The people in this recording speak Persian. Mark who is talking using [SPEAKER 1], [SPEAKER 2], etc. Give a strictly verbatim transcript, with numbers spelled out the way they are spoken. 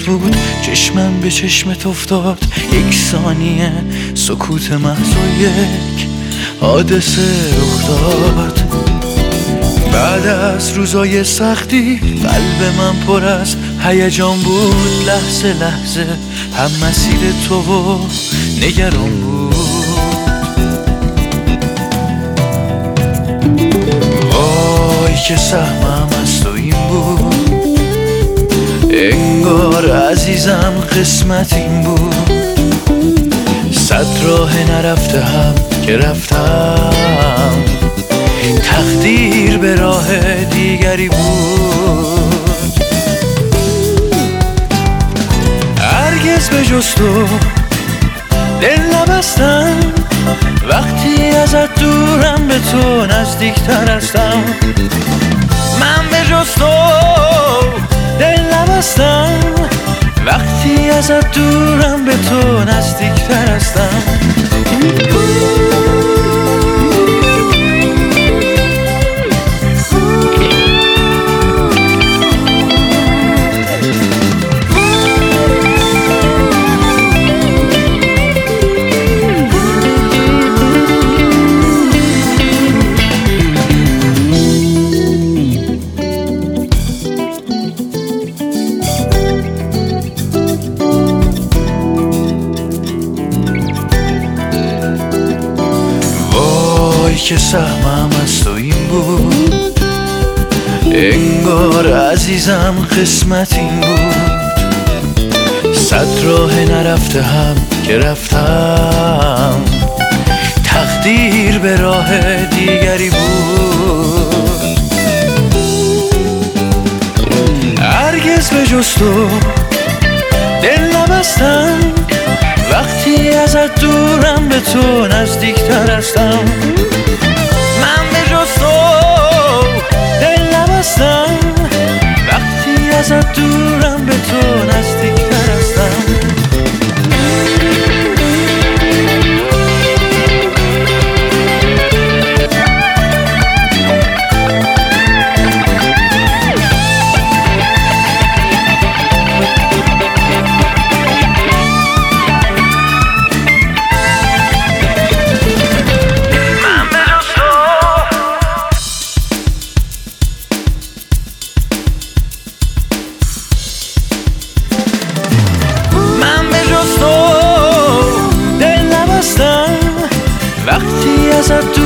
[SPEAKER 1] بود چشمم به چشمت افتاد، یک ثانیه سکوت محض و یک حادثه رخ داد. بعد از روزای سختی قلب من پر از هیجان بود، لحظه لحظه هم مسیر تو و نگران بود. وای که سهمم از تو این بود، انگار عزیزم قسمت این بود. صد راه نرفته هم که رفتم، تقدیر به راه دیگری بود. هرگز به جز تو دل نبستم، وقتی ازت دورم به تو نزدیکتر هستم. من به جز تو دل نبستم، وقتی ازت دورم به تو نزدیکتر هستم. که سهمم از تو این بود، انگار عزیزم قسمت این بود. صد راه نرفته هم که رفتم، تقدیر به راه دیگری بود. هرگز به جز تو دل نبستم، وقتی ازت دورم به تو نزدیکتر هستم. من به جز تو دل نبستم، وقتی ازت دورم به تو نزدیکتر هستم. وقتی ازت